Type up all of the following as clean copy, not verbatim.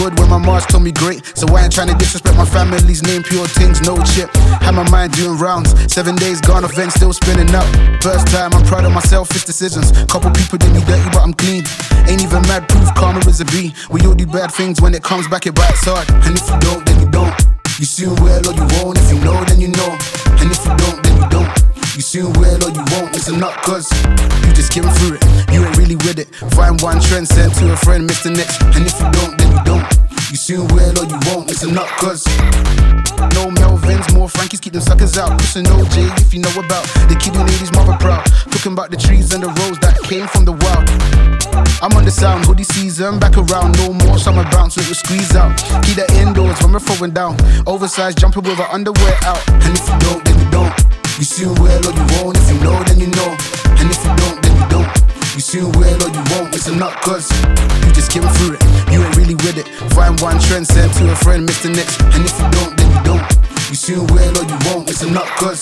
good when my Mars told me great. So I ain't trying to disrespect my family's name. Pure things, no chip. Had my mind doing rounds. 7 days gone, events still spinning up. First time, I'm proud of my selfish decisions. Couple people did me dirty, but I'm clean. Ain't even mad, proof karma is a B. We all do bad things, when it comes back, it bites hard. And if you don't, then you don't. You soon will or you won't. If you know, then you know. And if you don't, then you don't. You soon will or you won't. Listen up, cause you just skim through it. You ain't really with it. Find one trend, send to a friend, miss the next. And if you don't, then you don't. You soon will or you won't. Listen up, cause no Melvins, more Frankies, keep them suckers out. Pushing OJ if you know about the kid who made his mother proud. Talking about the trees and the roads that came from the wild. I'm on the sound, hoodie season, back around, no more summer bounce, so it will squeeze out. Keep that indoors when we're throwing down. Oversized jumper with our underwear out. And if you don't, then you don't. You soon will or you won't. If you know, then you know. And if you don't, then you don't. You soon will or you won't. Listen up, cause you just skim through it. You ain't really with it. Find one trend, send to a friend, miss the next. And if you don't, then you don't. You soon will or you won't. Listen up, cause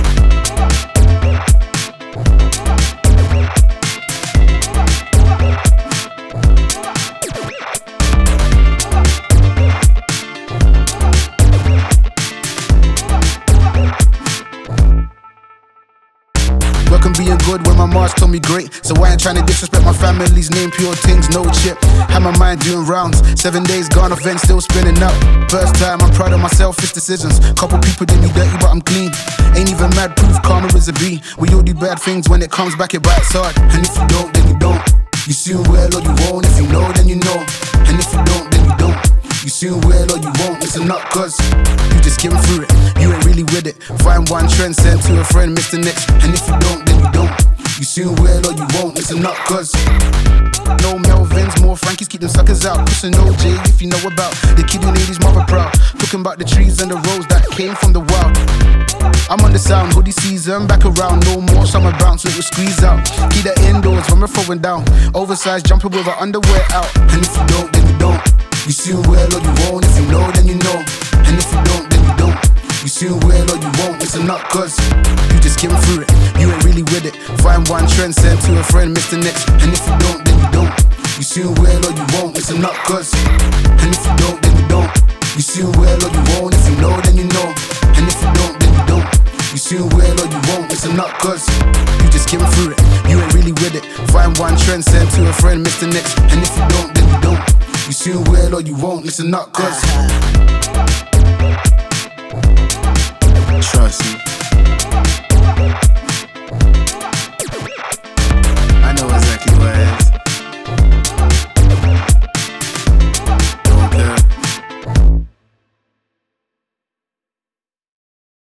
work and being good when my Mars told me great. So I ain't trying to disrespect my family's name. Pure things, no chip. Had my mind doing rounds. 7 days gone, events still spinning up. First time, I'm proud of my selfish decisions. Couple people did me dirty, but I'm clean. Ain't even mad, proof karma is a B. We all do bad things, when it comes back, it bites hard. And if you don't, then you don't. You soon will or you won't. If you know, then you know. And if you don't, then you don't. You soon will or you won't. Listen up, cause you just skim through it. You ain't really with it. Find one trend, send to a friend, miss the next. And if you don't, then you don't. You soon will or you won't. Listen up, cause no Melvins, more Frankies, keep them suckers out. Pushing OJ if you know about the kid who made his mother proud. Talking about the trees and the roads that came from the wild. I'm on the sound, hoodie season, back around, no more summer bounce, so it will squeeze out. Keep that indoors when we're throwing down. Oversized jumper with our underwear out. And if you don't, then you don't. You soon will or you won't. If you know, then you know. And if you don't, then you don't. You soon will or you won't. Listen up, cause you just skim through it. You ain't really with it. Find one trend, send to a friend, miss the next. And if you don't, then you don't. You soon will or you won't. Listen up, cause and if you don't, then you don't. You soon will or you won't. If you know, then you know. And if you don't, then you don't. You soon will or you won't. Listen up, cause you just skim through it. You ain't really with it. Find one trend, send to a friend, miss the next. And if you don't, then you don't. You soon will or you won't. Listen up, cause trust me.